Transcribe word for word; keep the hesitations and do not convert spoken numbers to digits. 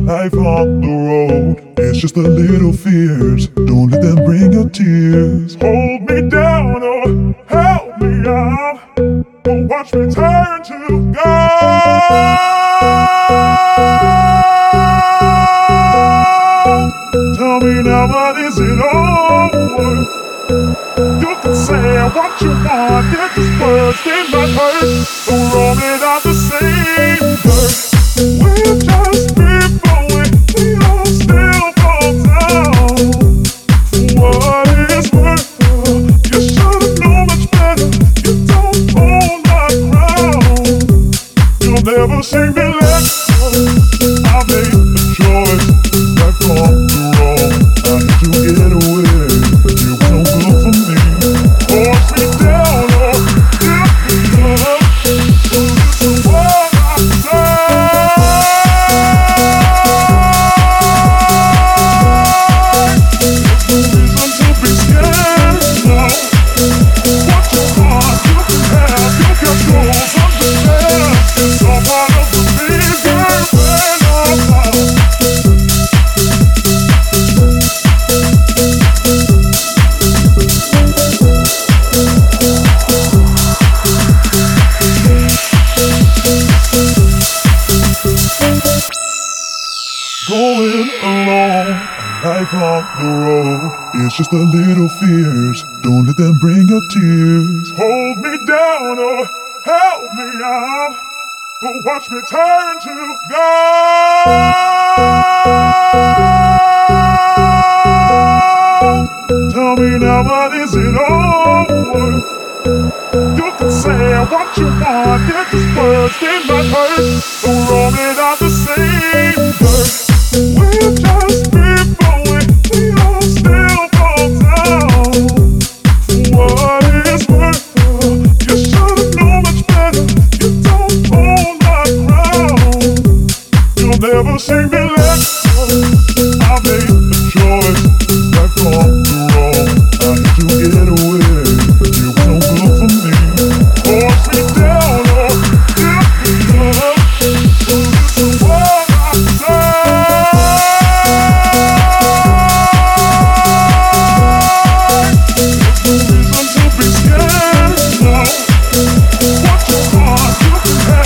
Life on the road, it's just the little fears. Don't let them bring your tears. Hold me down or help me out, or watch me turn to gold. Tell me now, what is it all worth? You can say what you want, yet these words did not hurt. Don't roll it out the same dirt. We're just people, we all still fall down. For what it's worth, you should've known much better. You don't own my crown. You'll never see me let go. I made a choice, right from the wrong. I had to get away, it was no good for me. Force me down or lift me up, so this is what I say. Going along, life on the road, it's just the little fears. Don't let them bring your tears. Hold me down or help me out, or watch me turn to gold. Tell me now, what is it all worth? You can say what you want, yet these words did not hurt. Don't roll it out the same dirt. We're just people, we all still fall down. For what it's worth, you should've known much better. You don't own my crown. You'll never see me let go. I made a choice, right from the wrong. I had to get away, it was no good for me. Force me down or lift me up, so this is what I say. What you want, you can have.